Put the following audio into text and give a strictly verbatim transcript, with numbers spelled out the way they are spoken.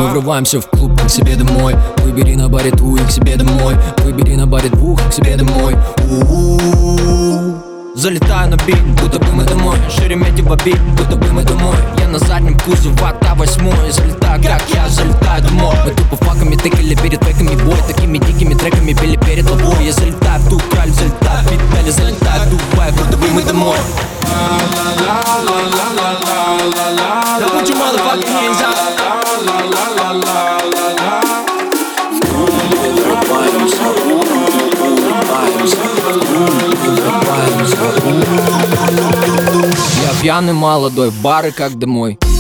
врываемся в клуб, к себе домой. Выбери на баре двух, к себе домой. Выбери на баре двух, к себе домой. У-у-у. Залетаю на бит, будто бы мы домой. Шереметьево бит, будто бы мы домой. Я на заднем кузове АК восемь. Залетаю, как я залетаю домой. Мы тупо факами тыкали перед треками бой. Такими дикими треками пели перед тобой. Я залетаю в ту краль, залетаю в Витали, залетаю в Дубай, будто бы мы домой. Now put your motherfucking hands up. Я пьяный молодой, в бары как домой.